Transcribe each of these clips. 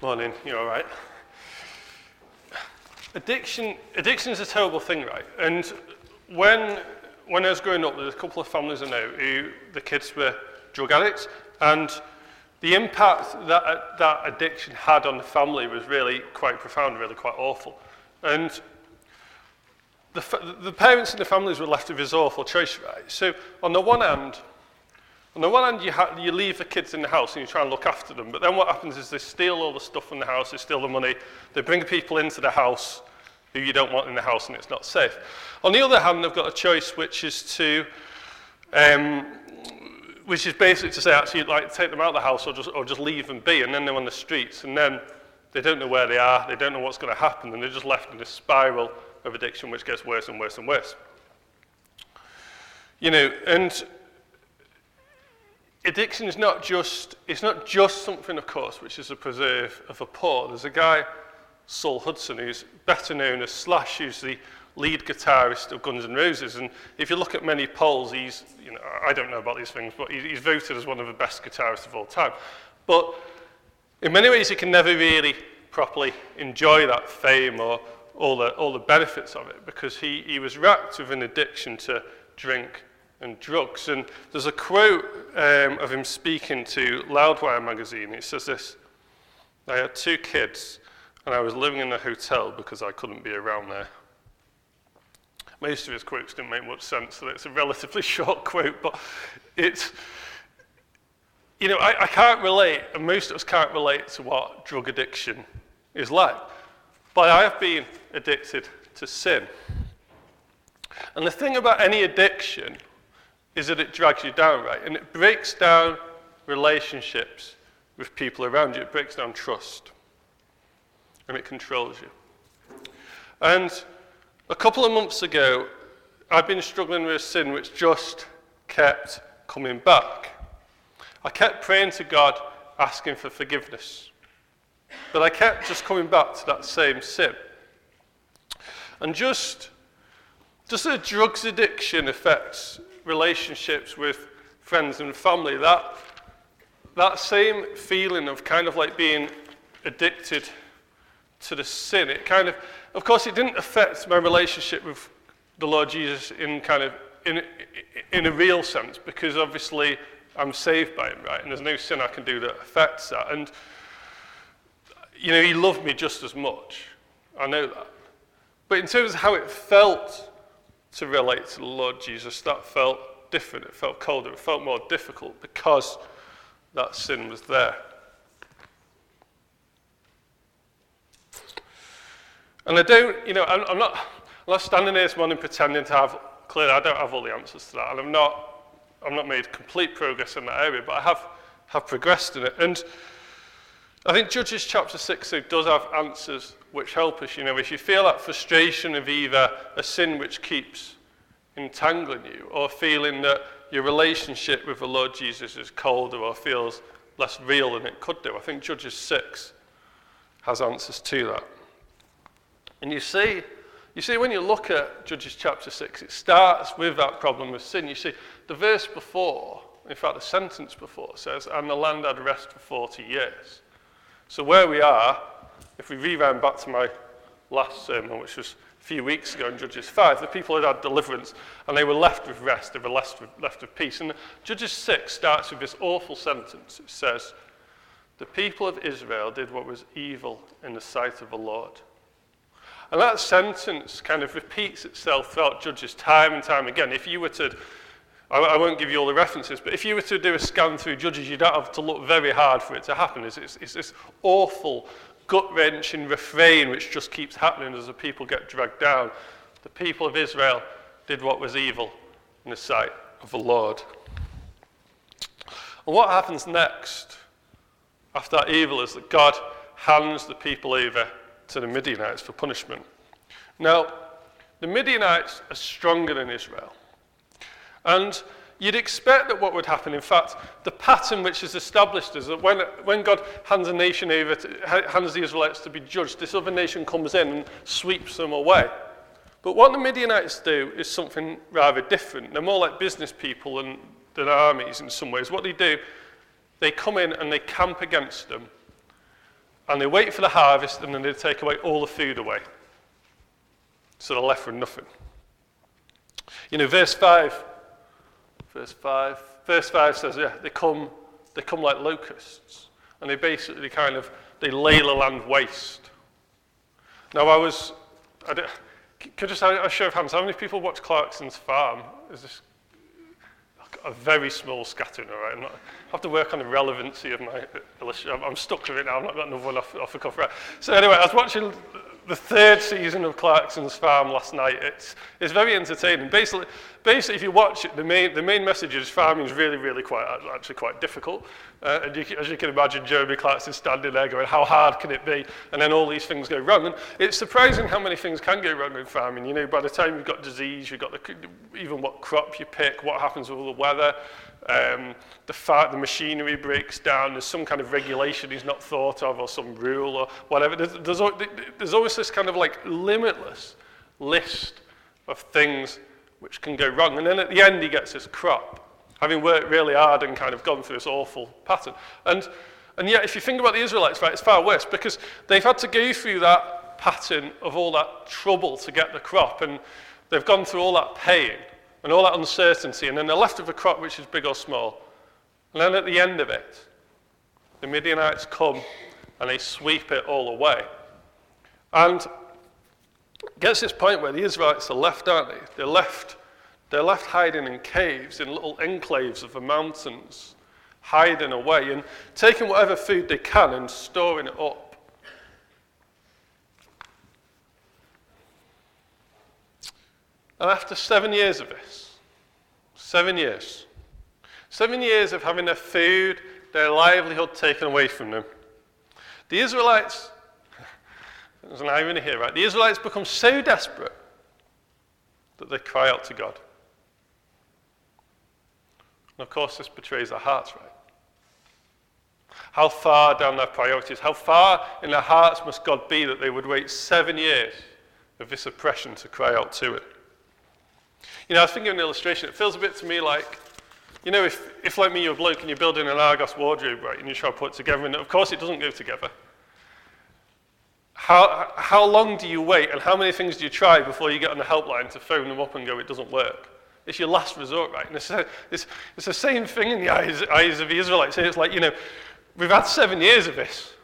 Morning, you all right? Addiction is a terrible thing, right? And when I was growing up, there's a couple of families I know who the kids were drug addicts, and the impact that addiction had on the family was really quite profound, really quite awful. And the parents and the families were left with this awful choice, right? So on the one hand, you leave the kids in the house and you try and look after them, but then what happens is they steal all the stuff from the house, they steal the money, they bring people into the house who you don't want in the house, and it's not safe. On the other hand, they've got a choice, which is basically to say, actually, like, take them out of the house or just leave them be, and then they're on the streets, and then they don't know where they are, they don't know what's going to happen, and they're just left in this spiral of addiction, which gets worse and worse and worse. You know, and addiction is not just something, of course, which is a preserve of the poor. There's a guy, Saul Hudson, who's better known as Slash, who's the lead guitarist of Guns N' Roses. And if you look at many polls, he's, you know, I don't know about these things, but he's voted as one of the best guitarists of all time. But in many ways, he can never really properly enjoy that fame or all the benefits of it, because he was racked with an addiction to drink and drugs. And there's a quote of him speaking to Loudwire magazine. It says this: "I had 2 kids, and I was living in a hotel because I couldn't be around there." Most of his quotes didn't make much sense, so it's a relatively short quote, but it's, you know, I can't relate, and most of us can't relate to what drug addiction is like. But I have been addicted to sin. And the thing about any addiction is that it drags you down, right? And it breaks down relationships with people around you. It breaks down trust. And it controls you. And a couple of months ago, I'd been struggling with a sin which just kept coming back. I kept praying to God, asking for forgiveness. But I kept just coming back to that same sin. And just as drugs addiction affects relationships with friends and family, that same feeling of kind of like being addicted to the sin, it kind of course, it didn't affect my relationship with the Lord Jesus in a real sense, because obviously I'm saved by him, right? And there's no sin I can do that affects that. And, you know, he loved me just as much. I know that. But in terms of how it felt to relate to the Lord Jesus, that felt different. It felt colder. It felt more difficult because that sin was there. And I don't, you know, I'm not standing here this morning pretending to have, clearly I don't have all the answers to that, and I've not made complete progress in that area, but I have progressed in it. And I think Judges chapter 6 does have answers which help us. You know, if you feel that frustration of either a sin which keeps entangling you, or feeling that your relationship with the Lord Jesus is colder or feels less real than it could do, I think Judges 6 has answers to that. And you see when you look at Judges chapter 6, it starts with that problem of sin. You see, the verse before, in fact the sentence before, says, "And the land had rest for 40 years." So where we are, if we rewind back to my last sermon, which was a few weeks ago in Judges 5, the people had deliverance, and they were left with rest, they were left with peace. And Judges 6 starts with this awful sentence. It says, "The people of Israel did what was evil in the sight of the Lord." And that sentence kind of repeats itself throughout Judges time and time again. If you were to, I won't give you all the references, but if you were to do a scan through Judges, you don't have to look very hard for it to happen. It's this awful, gut-wrenching refrain which just keeps happening as the people get dragged down. The people of Israel did what was evil in the sight of the Lord. And what happens next after that evil is that God hands the people over to the Midianites for punishment. Now, the Midianites are stronger than Israel. And you'd expect that what would happen, in fact, the pattern which is established is that when God hands a nation over, hands the Israelites to be judged, this other nation comes in and sweeps them away. But what the Midianites do is something rather different. They're more like business people than armies in some ways. What they do, they come in and they camp against them. and they wait for the harvest, and then they take away all the food away. So they're left with nothing. Verse 5 says, they come like locusts, and they basically they lay the land waste. Now could just have a show of hands, how many people watch Clarkson's Farm? Is this a very small scattering, all right? I have to work on the relevancy of my illustration. I'm stuck with it now, I've not got another one off the cuff, right? So anyway, I was watching the third season of Clarkson's Farm last night. It's very entertaining. Basically, if you watch it, the main message is farming is really, really actually quite difficult. And as you can imagine, Jeremy Clarkson standing there going, how hard can it be? And then all these things go wrong. And it's surprising how many things can go wrong in farming. By the time you've got disease, you've got even what crop you pick, what happens with all the weather, the machinery breaks down, there's some kind of regulation he's not thought of, or some rule or whatever. There's always this kind of limitless list of things which can go wrong. And then at the end he gets his crop, having worked really hard and kind of gone through this awful pattern. And yet if you think about the Israelites, right, it's far worse, because they've had to go through that pattern of all that trouble to get the crop, and they've gone through all that pain and all that uncertainty, and then they're left with a crop which is big or small. And then at the end of it, the Midianites come and they sweep it all away. And it gets to this point where the Israelites are left, aren't they? They're left hiding in caves, in little enclaves of the mountains, hiding away and taking whatever food they can and storing it up. And after 7 years of this, 7 years of having their food, their livelihood taken away from them, the Israelites, there's an irony here, right? The Israelites become so desperate that they cry out to God. And of course, this betrays their hearts, right? How far down their priorities, how far in their hearts must God be that they would wait 7 years of this oppression to cry out to it? I was thinking of an illustration. It feels a bit to me like, if like me, you're a bloke and you're building an Argos wardrobe, right, and you try to put it together, and of course it doesn't go together. How long do you wait, and how many things do you try before you get on the helpline to phone them up and go, it doesn't work? It's your last resort, right? And it's the same thing in the eyes of the Israelites. It's like, we've had 7 years of this.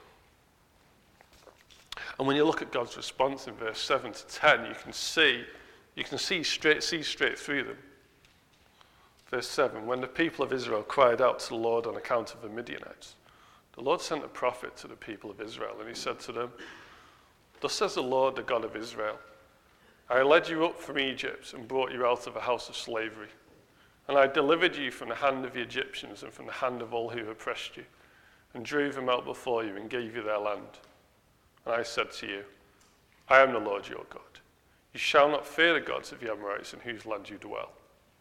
And when you look at God's response in verse 7 to 10, you can see straight through them. Verse 7, when the people of Israel cried out to the Lord on account of the Midianites, the Lord sent a prophet to the people of Israel, and he said to them, thus says the Lord, the God of Israel, I led you up from Egypt and brought you out of a house of slavery. And I delivered you from the hand of the Egyptians and from the hand of all who oppressed you, and drove them out before you and gave you their land. And I said to you, I am the Lord your God. You shall not fear the gods of the Amorites in whose land you dwell.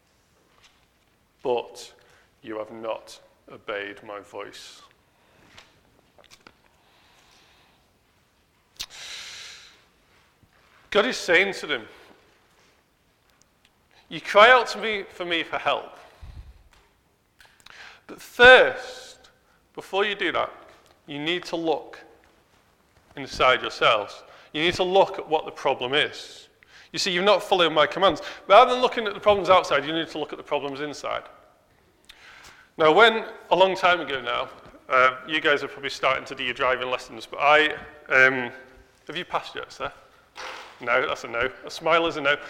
But you have not obeyed my voice. God is saying to them, you cry out to me for help. But first, before you do that, you need to look inside yourselves. You need to look at what the problem is. You see, you're not following my commands. Rather than looking at the problems outside, you need to look at the problems inside. Now, a long time ago now, you guys are probably starting to do your driving lessons, but have you passed yet, sir? No, that's a no. A smile is a no.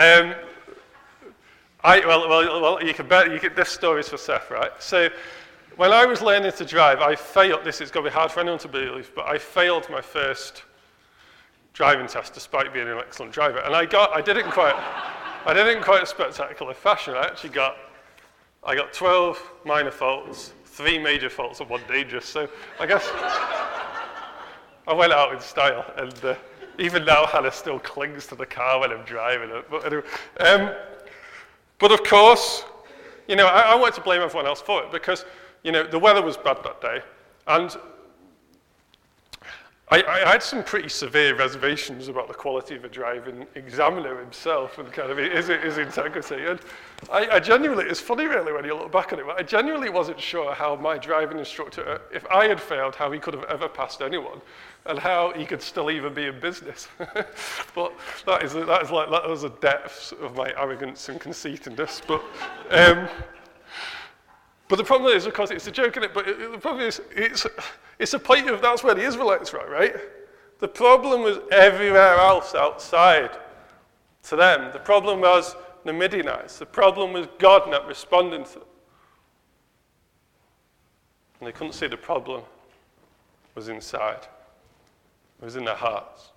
You can bet. This story's for Seth, right? So, when I was learning to drive, I failed. This is going to be hard for anyone to believe, but I failed my first driving test despite being an excellent driver, and I did it in quite a spectacular fashion. I got 12 minor faults, 3 major faults, and 1 dangerous. So I guess I went out in style, and even now Hannah still clings to the car when I'm driving it. But anyway, but of course, I want to blame everyone else for it because the weather was bad that day, and I had some pretty severe reservations about the quality of a driving examiner himself and kind of his integrity. And I genuinely, it's funny really when you look back on it, but I genuinely wasn't sure how my driving instructor, if I had failed, how he could have ever passed anyone and how he could still even be in business. But that was the depths of my arrogance and conceitedness. But the problem is, of course, it's a joke in it, but the problem is, it's a point of that's where the Israelites were, right? The problem was everywhere else outside to them. The problem was the Midianites. The problem was God not responding to them. And they couldn't see the problem was inside. It was in their hearts.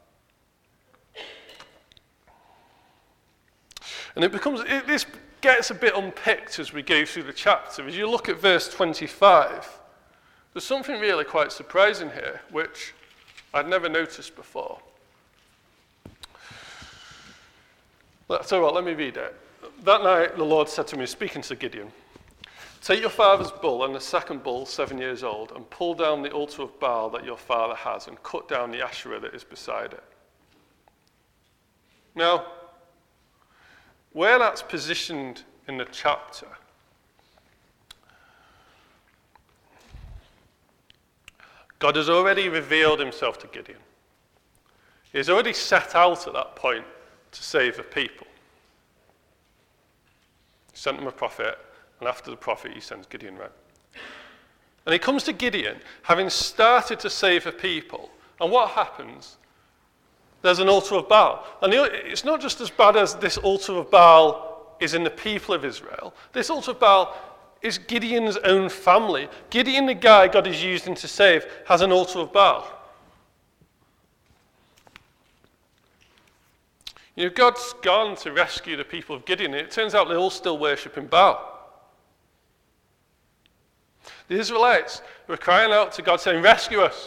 And this gets a bit unpicked as we go through the chapter. As you look at verse 25, there's something really quite surprising here, which I'd never noticed before. So let me read it. That night the Lord said to me, speaking to Gideon, take your father's bull and the second bull, 7 years old, and pull down the altar of Baal that your father has, and cut down the Asherah that is beside it. Now, where that's positioned in the chapter, God has already revealed himself to Gideon. He's already set out at that point to save the people. He sent him a prophet, and after the prophet, he sends Gideon round. And he comes to Gideon, having started to save the people. And what happens? There's an altar of Baal. And it's not just as bad as this altar of Baal is in the people of Israel. This altar of Baal is Gideon's own family. Gideon, the guy God is using to save, has an altar of Baal. You know, God's gone to rescue the people of Gideon, and it turns out they're all still worshipping Baal. The Israelites were crying out to God, saying, rescue us.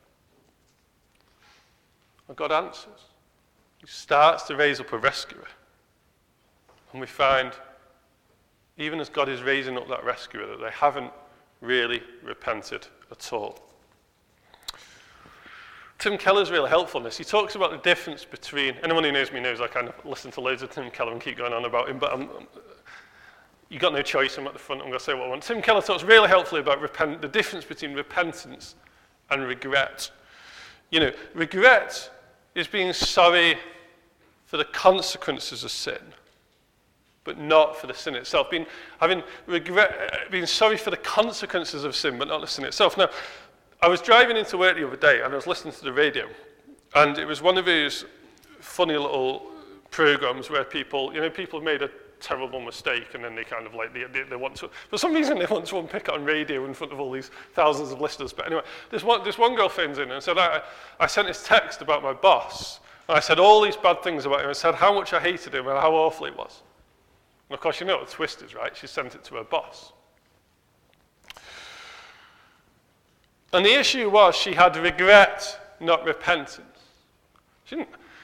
And God answers. He starts to raise up a rescuer. And we find, even as God is raising up that rescuer, that they haven't really repented at all. Tim Keller's really helpful in this. He talks about the difference between, anyone who knows me knows I kind of listen to loads of Tim Keller and keep going on about him, but you've got no choice. I'm at the front, I'm going to say what I want. Tim Keller talks really helpfully about the difference between repentance and regret. You know, regret is being sorry for the consequences of sin, but not for the sin itself. Being sorry for the consequences of sin, but not the sin itself. Now, I was driving into work the other day, and I was listening to the radio, and it was one of these funny little programs where people have made a terrible mistake, and then they kind of like, they want to, for some reason they want to unpick it on radio in front of all these thousands of listeners. But anyway, this one girl phones in and said, I sent this text about my boss, and I said all these bad things about him. I said how much I hated him and how awful he was. And of course, you know what the twist is, right? She sent it to her boss. And the issue was she had regret, not repentance. She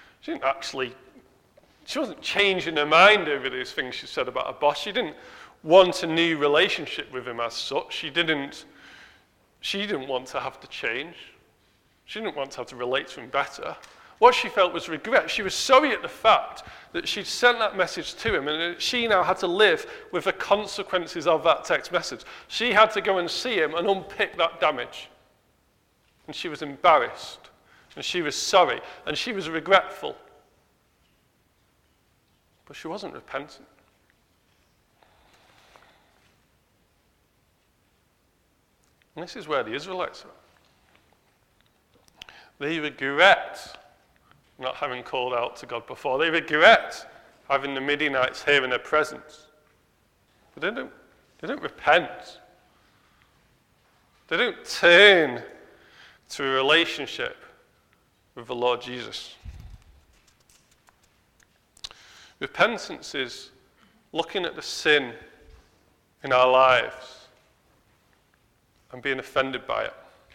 wasn't changing her mind over those things she said about her boss. She didn't want a new relationship with him as such. She didn't want to have to change. She didn't want to have to relate to him better. What she felt was regret. She was sorry at the fact that she'd sent that message to him and that she now had to live with the consequences of that text message. She had to go and see him and unpick that damage. And she was embarrassed. And she was sorry. And she was regretful. But she wasn't repentant. And this is where the Israelites are. They regret not having called out to God before. They regret having the Midianites here in their presence. But they don't repent. They don't turn to a relationship with the Lord Jesus. Repentance is looking at the sin in our lives and being offended by it.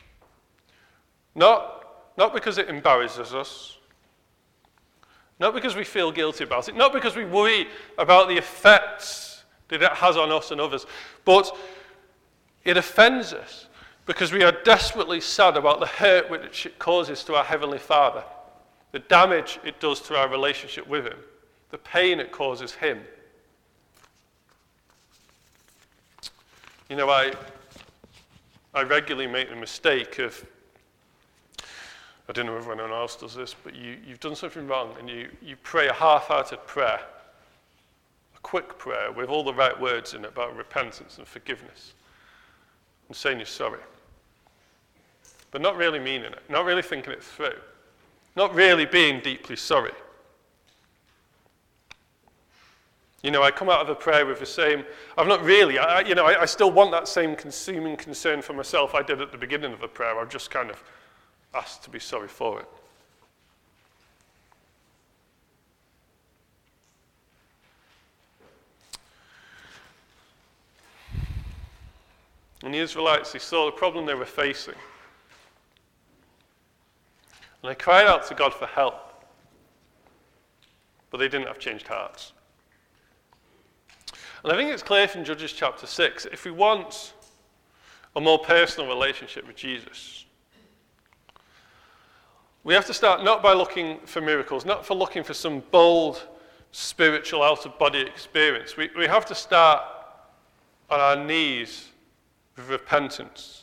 Not because it embarrasses us, not because we feel guilty about it, not because we worry about the effects that it has on us and others, but it offends us because we are desperately sad about the hurt which it causes to our Heavenly Father, the damage it does to our relationship with him, the pain it causes him. You know, I regularly make the mistake of, I don't know if anyone else does this, but you've done something wrong and you pray a half-hearted prayer, a quick prayer with all the right words in it about repentance and forgiveness and saying you're sorry. But not really meaning it, not really thinking it through, not really being deeply sorry. You know, I come out of a prayer with the same, I've not really, I still want that same consuming concern for myself I did at the beginning of the prayer. I've just kind of asked to be sorry for it. And the Israelites, they saw the problem they were facing. And they cried out to God for help. But they didn't have changed hearts. And I think it's clear from Judges chapter 6, if we want a more personal relationship with Jesus, we have to start not by looking for miracles, not for looking for some bold spiritual out-of-body experience. We have to start on our knees with repentance,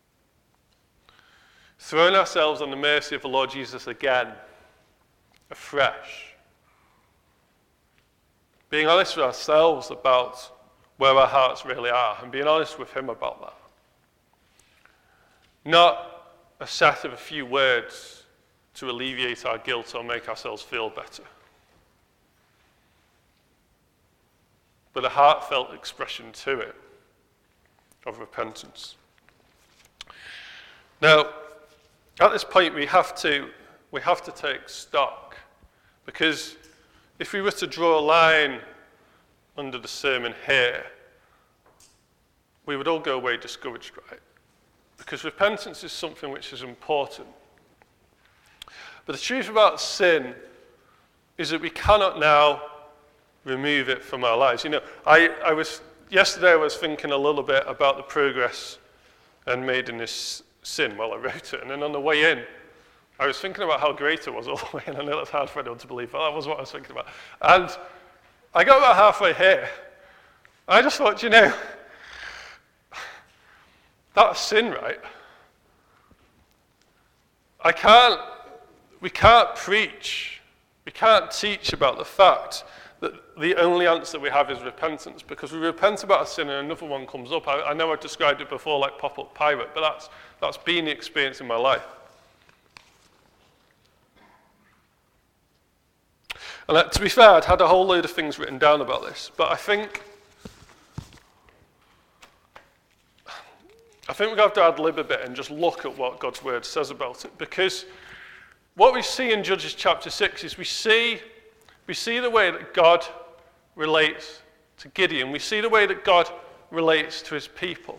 throwing ourselves on the mercy of the Lord Jesus again, afresh, being honest with ourselves about where our hearts really are and being honest with him about that. Not a set of a few words to alleviate our guilt or make ourselves feel better, but a heartfelt expression to it of repentance. Now, at this point, we have to take stock, because if we were to draw a line under the sermon here, we would all go away discouraged, right? Because repentance is something which is important. But the truth about sin is that we cannot now remove it from our lives. You know, yesterday I was thinking a little bit about the progress I'd made in this sin while I wrote it, and then on the way in, I was thinking about how great it was all the way in. I know that's hard for anyone to believe, but that was what I was thinking about. And I got about halfway here. I just thought, you know, that's sin, right? We can't preach, we can't teach about the fact that the only answer we have is repentance, because we repent about a sin and another one comes up. I know I've described it before like pop-up pirate, but that's been the experience in my life. And to be fair, I'd had a whole load of things written down about this, but I think we're going to have to ad-lib a bit and just look at what God's word says about it, because what we see in Judges chapter 6 is we see the way that God relates to Gideon. We see the way that God relates to his people.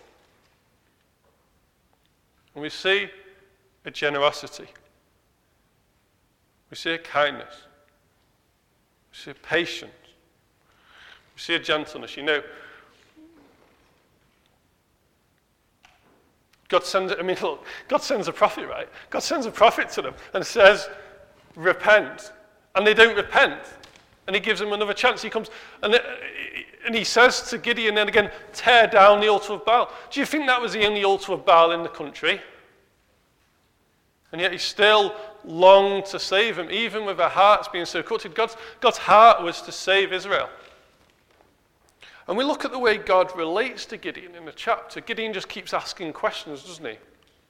And we see a generosity. We see a kindness. We see a patience. We see a gentleness. You know, God sends a prophet, right? God sends a prophet to them and says, repent. And they don't repent. And he gives them another chance. He comes and he says to Gideon then again, tear down the altar of Baal. Do you think that was the only altar of Baal in the country? And yet he still longed to save them, even with their hearts being so corrupted. God's heart was to save Israel. And we look at the way God relates to Gideon in the chapter. Gideon just keeps asking questions, doesn't he?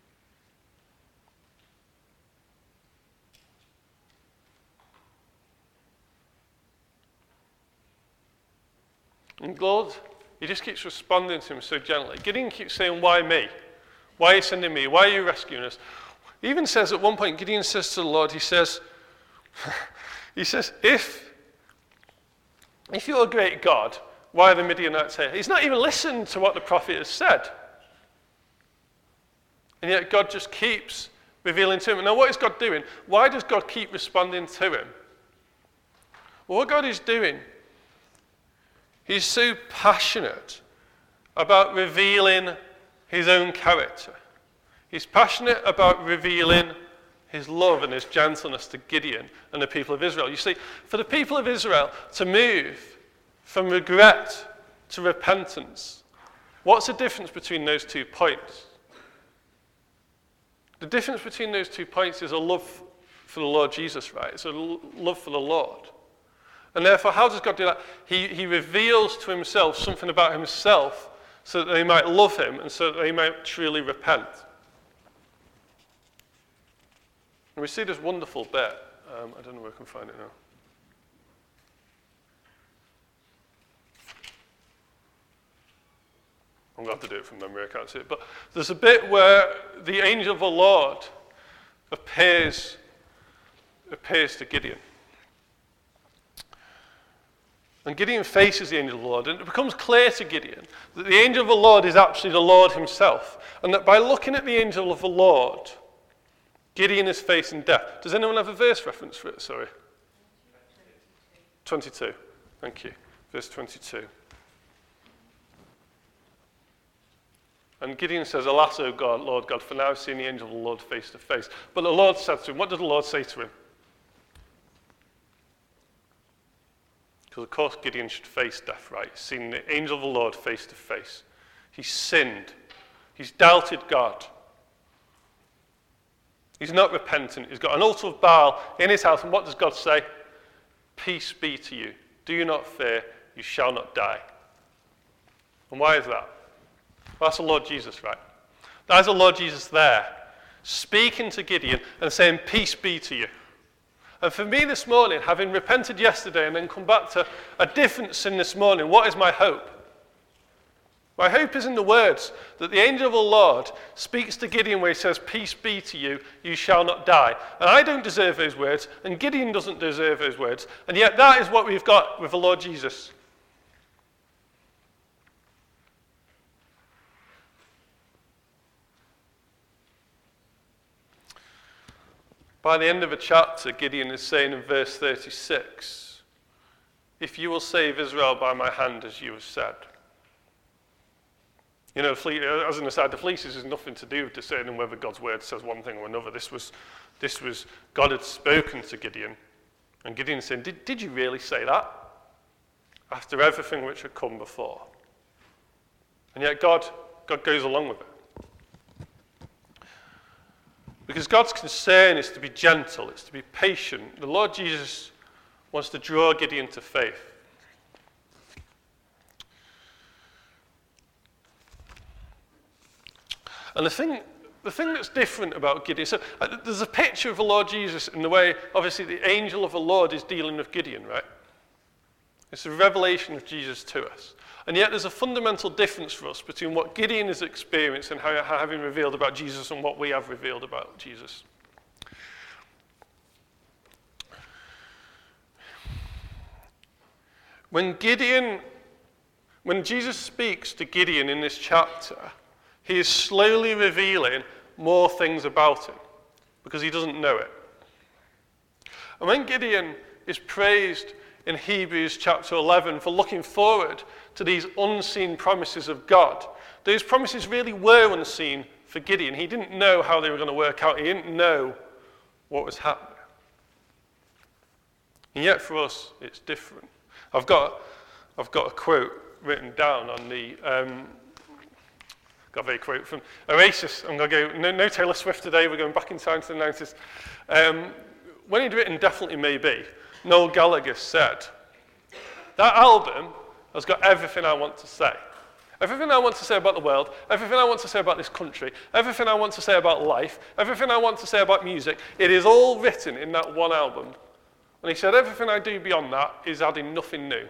And God, he just keeps responding to him so gently. Gideon keeps saying, why me? Why are you sending me? Why are you rescuing us? He even says at one point, Gideon says to the Lord, he says, if you're a great God, why are the Midianites here? He's not even listened to what the prophet has said. And yet God just keeps revealing to him. And now what is God doing? Why does God keep responding to him? Well, what God is doing, he's so passionate about revealing his own character. He's passionate about revealing his love and his gentleness to Gideon and the people of Israel. You see, for the people of Israel to move from regret to repentance, what's the difference between those 2 points? The difference between those 2 points is a love for the Lord Jesus, right? It's a love for the Lord. And therefore, how does God do that? He reveals to himself something about himself so that they might love him and so that they might truly repent. And we see this wonderful bit. I don't know where I can find it now. I'm going to have to do it from memory, I can't see it. But there's a bit where the angel of the Lord appears to Gideon. And Gideon faces the angel of the Lord, and it becomes clear to Gideon that the angel of the Lord is actually the Lord himself, and that by looking at the angel of the Lord, Gideon is facing death. Does anyone have a verse reference for it? Sorry. 22. Thank you. Verse 22. And Gideon says, "Alas, O God, Lord God, for now I've seen the angel of the Lord face to face." But the Lord said to him, what did the Lord say to him? Because, of course, Gideon should face death, right? He's seen the angel of the Lord face to face. He's sinned. He's doubted God. He's not repentant. He's got an altar of Baal in his house. And what does God say? Peace be to you. Do not fear. You shall not die. And why is that? Well, that's the Lord Jesus, right? That's the Lord Jesus there, speaking to Gideon and saying, peace be to you. And for me this morning, having repented yesterday and then come back to a different sin this morning, what is my hope? My hope is in the words that the angel of the Lord speaks to Gideon where he says, peace be to you, you shall not die. And I don't deserve those words, and Gideon doesn't deserve those words, and yet that is what we've got with the Lord Jesus. By the end of the chapter, Gideon is saying in verse 36, if you will save Israel by my hand, as you have said. You know, as an aside, the fleeces has nothing to do with discerning whether God's word says one thing or another. This was God had spoken to Gideon. And Gideon said, did you really say that? After everything which had come before. And yet God goes along with it. Because God's concern is to be gentle, it's to be patient. The Lord Jesus wants to draw Gideon to faith. And the thing that's different about Gideon, so there's a picture of the Lord Jesus in the way, obviously, the angel of the Lord is dealing with Gideon, right? It's a revelation of Jesus to us. And yet there's a fundamental difference for us between what Gideon has experienced and having revealed about Jesus and what we have revealed about Jesus. When Jesus speaks to Gideon in this chapter, he is slowly revealing more things about him because he doesn't know it. And when Gideon is praised in Hebrews chapter 11 for looking forward to these unseen promises of God, those promises really were unseen for Gideon. He didn't know how they were going to work out. He didn't know what was happening. And yet for us, it's different. I've got a quote written down on the... got a very quote from Oasis. I'm going to go, no Taylor Swift today, we're going back in time to the 90s. When he'd written Definitely Maybe, Noel Gallagher said, that album has got everything I want to say. Everything I want to say about the world, everything I want to say about this country, everything I want to say about life, everything I want to say about music, it is all written in that one album. And he said, everything I do beyond that is adding nothing new.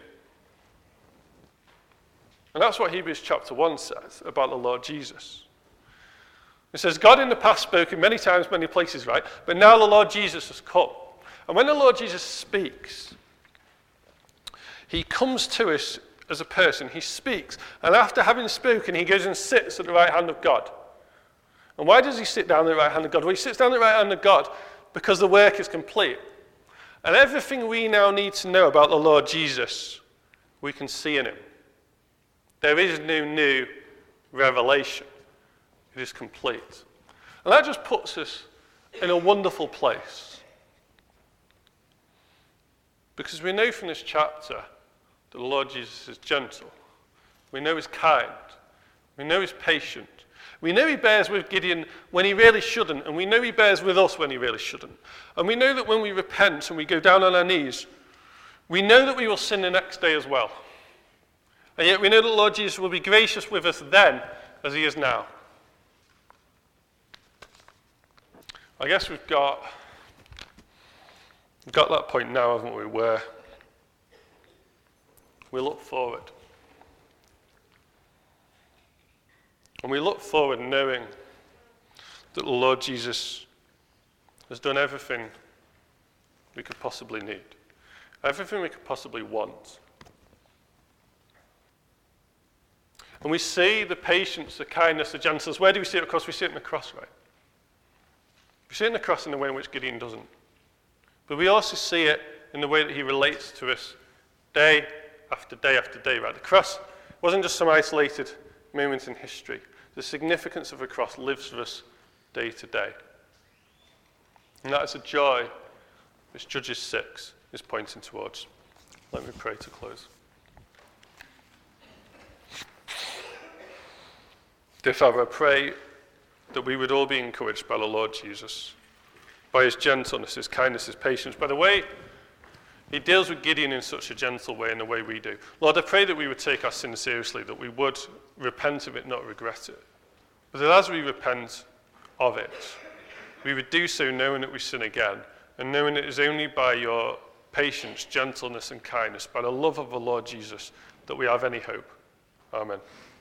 And that's what Hebrews chapter 1 says about the Lord Jesus. It says, God in the past spoke in many times, many places, right? But now the Lord Jesus has come. And when the Lord Jesus speaks, he comes to us as a person. He speaks. And after having spoken, he goes and sits at the right hand of God. And why does he sit down at the right hand of God? Well, he sits down at the right hand of God because the work is complete. And everything we now need to know about the Lord Jesus, we can see in him. There is no new revelation. It is complete. And that just puts us in a wonderful place. Because we know from this chapter that the Lord Jesus is gentle. We know he's kind. We know he's patient. We know he bears with Gideon when he really shouldn't, and we know he bears with us when he really shouldn't. And we know that when we repent and we go down on our knees, we know that we will sin the next day as well. And yet we know that the Lord Jesus will be gracious with us then as he is now. I guess we've got that point now, haven't we, where we look forward. And we look forward knowing that the Lord Jesus has done everything we could possibly need, everything we could possibly want. And we see the patience, the kindness, the gentleness. Where do we see it? Of course, we see it in the cross, right? We see it in the cross in the way in which Gideon doesn't. But we also see it in the way that he relates to us day after day after day, right? The cross wasn't just some isolated moment in history. The significance of the cross lives with us day to day. And that is a joy which Judges 6 is pointing towards. Let me pray to close. Dear Father, I pray that we would all be encouraged by the Lord Jesus, by his gentleness, his kindness, his patience, by the way he deals with Gideon in such a gentle way in the way we do. Lord, I pray that we would take our sin seriously, that we would repent of it, not regret it. But that as we repent of it, we would do so knowing that we sin again, and knowing it is only by your patience, gentleness, and kindness, by the love of the Lord Jesus, that we have any hope. Amen.